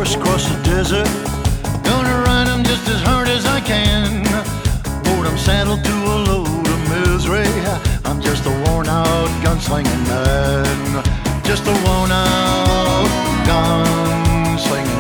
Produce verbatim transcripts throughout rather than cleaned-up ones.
horse across the desert. Gonna ride him just as hard as I can. Lord, I'm saddled to a load of misery. I'm just a worn-out gunslinging man. Just a worn-out gunslinging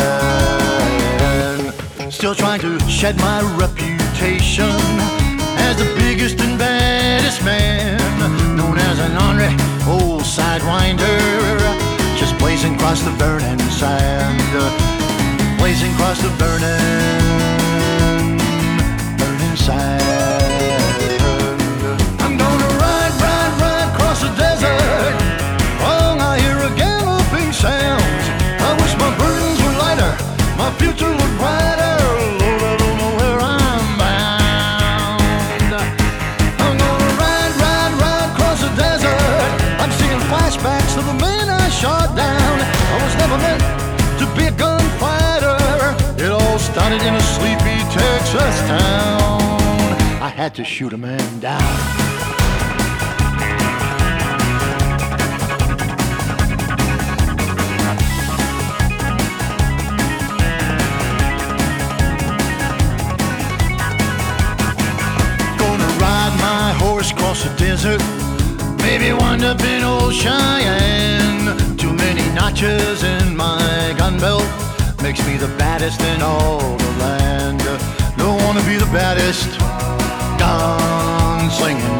man. Still trying to shed my reputation as the biggest and baddest man, known as an ornery old sidewinder, just blazing across the burning sand, blazing across the burning, burning sand. I'm gonna ride, ride, ride across the desert. Oh, I hear a galloping sound. I wish my burdens were lighter, my future looked brighter. Lord, I don't know where I'm bound. I'm gonna ride, ride, ride across the desert. I'm seeing flashbacks of the men I shot down. I was never meant to be a gunfighter. It all started in a sleepy Texas town. I had to shoot a man down. Gonna ride my horse across the desert, maybe wind up in old Cheyenne. Too many notches in my gun belt makes me the baddest in all the land. Don't wanna be the baddest gunslinging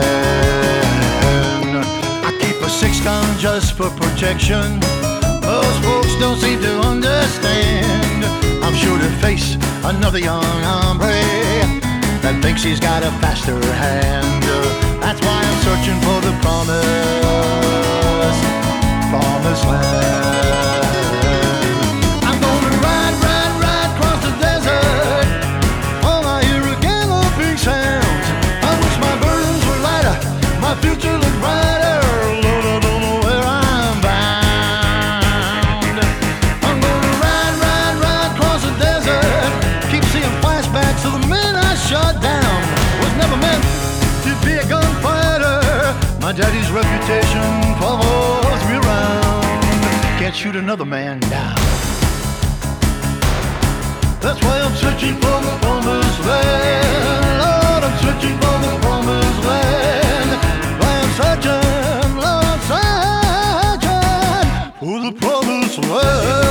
man. I keep a six gun just for protection. Most folks don't seem to understand. I'm sure to face another young hombre that thinks he's got a faster hand. That's why I'm searching for the promise, promised land. I'm gonna ride, ride, ride across the desert. All I hear are galloping sounds. I wish my burdens were lighter, my future looked brighter. Lord, I don't know where I'm bound. I'm gonna ride, ride, ride across the desert. Keep seeing flashbacks of the men I shot down. Was never meant to be a gunfighter. My daddy's reputation follows me around. Can't shoot another man down. That's why I'm searching for the promised land. Lord, I'm searching for the promised land. Why I'm searching, Lord, I'm searching for the promised land.